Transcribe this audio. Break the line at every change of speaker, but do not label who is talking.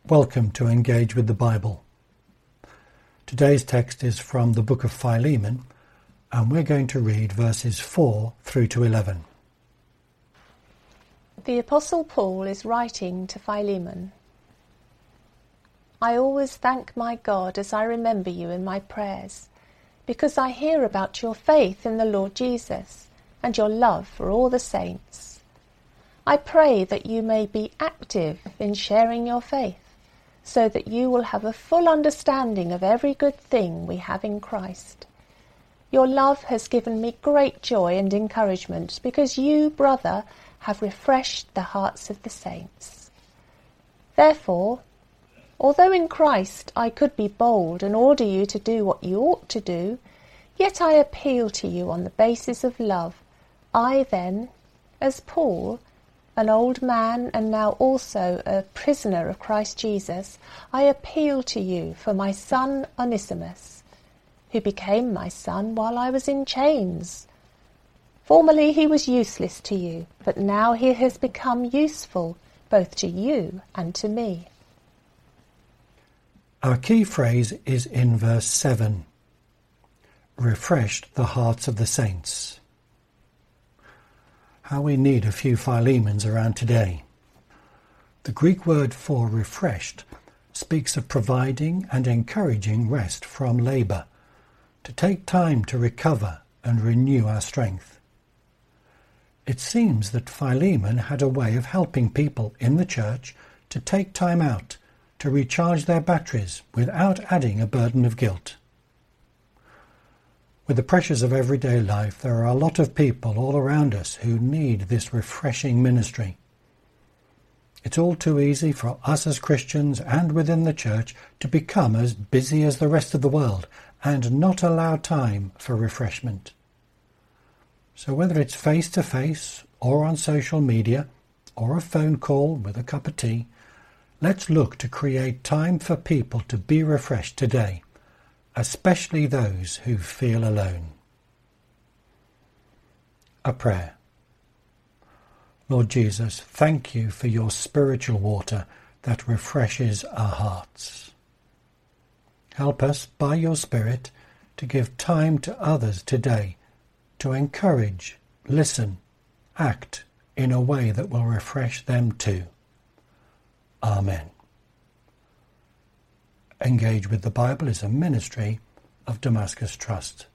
Welcome to Engage with the Bible. Today's text is from the book of Philemon, and we're going to read verses 4 through to 11.
The Apostle Paul is writing to Philemon. I always thank my God as I remember you in my prayers, because I hear about your faith in the Lord Jesus and your love for all the saints. I pray that you may be active in sharing your faith, so that you will have a full understanding of every good thing we have in Christ. Your love has given me great joy and encouragement, because you, brother, have refreshed the hearts of the saints. Therefore, although in Christ I could be bold and order you to do what you ought to do, yet I appeal to you on the basis of love. I then, as Paul, an old man and now also a prisoner of Christ Jesus, I appeal to you for my son Onesimus, who became my son while I was in chains. Formerly he was useless to you, but now he has become useful both to you and to me.
Our key phrase is in verse 7. Refreshed the hearts of the saints. How we need a few Philemons around today. The Greek word for refreshed speaks of providing and encouraging rest from labour, to take time to recover and renew our strength. It seems that Philemon had a way of helping people in the church to take time out to recharge their batteries without adding a burden of guilt. With the pressures of everyday life, there are a lot of people all around us who need this refreshing ministry. It's all too easy for us as Christians and within the church to become as busy as the rest of the world and not allow time for refreshment. So whether it's face-to-face or on social media or a phone call with a cup of tea, let's look to create time for people to be refreshed today, especially those who feel alone. A prayer. Lord Jesus, thank you for your spiritual water that refreshes our hearts. Help us, by your Spirit, to give time to others today to encourage, listen, act in a way that will refresh them too. Amen. Engage with the Bible is a ministry of Damascus Trust.